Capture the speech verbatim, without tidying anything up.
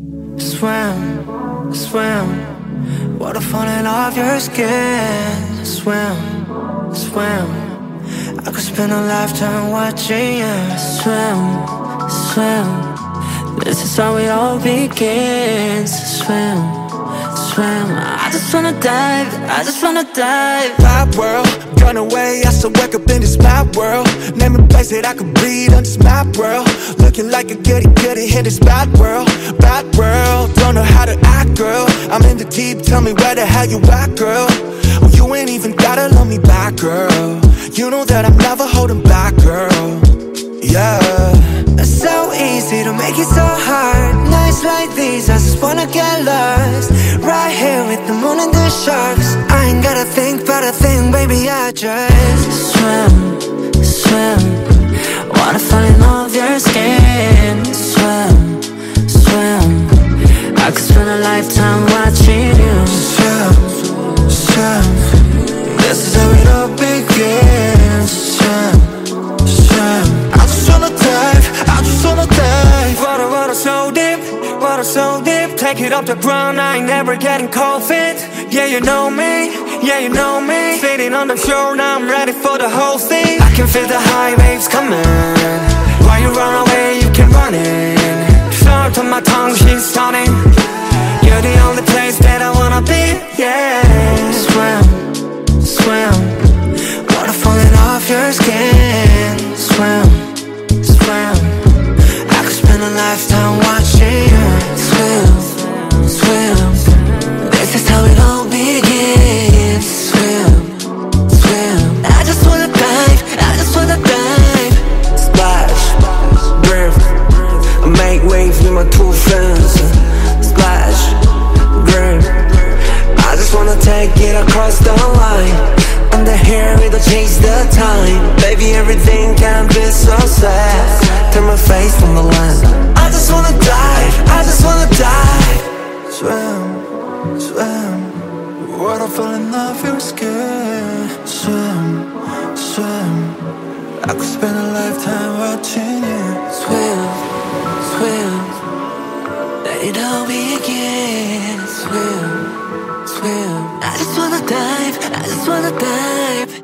Swim, swim, water falling off your skin. Swim, swim, I could spend a lifetime watching you. Swim, swim, this is how it all begins. Swim, swim, I just wanna dive, I just wanna dive. Pop world, gone away, I still wake up in this map world. Name a place that I could breathe on this map world. Looking like a goody goody in this bad world. Bad world, don't know how to act, girl. I'm in the deep, tell me where the hell you at, girl. Oh, you ain't even gotta love me back, girl. You know that I'm never holding back, girl. Yeah. It's so easy to make it so hard. Nights like these, I just wanna get lost. Right here with the moon and the sharks. I ain't gotta think about a thing, baby, I just swim, swim, water falling off your skin. Swim, swim, I could spend a lifetime watching you. Swim, swim, this is how it all begins. Swim, swim, I just wanna dive, I just wanna dive. Water, water so deep, water so deep. Take it off the ground, I ain't never getting cold feet. Yeah, you know me, yeah, you know me. Sitting on the shore, now I'm ready for the whole thing. I can feel the high waves coming. While you run away, you can run in. Short on my tongue, she's stunning. You're the only place that I wanna be, yeah. Swim, swim, water falling off your skin. Swim, swim, I could spend a lifetime watching you. Swim, swim, this is how it all begins. Swim, swim, I just wanna dive, I just wanna dive. Splash, breath, I make waves with my two fins. Splash, breath, I just wanna take it across the line. Under here, we don't chase the time. Baby, everything can be so sad. Turn my face from the land. I just wanna dive, I just wanna dive. Swim, swim, water falling off your skin. Swim, swim, I could spend a lifetime watching you. Swim, swim, let it all begin. Swim, swim, I just wanna dive, I just wanna dive.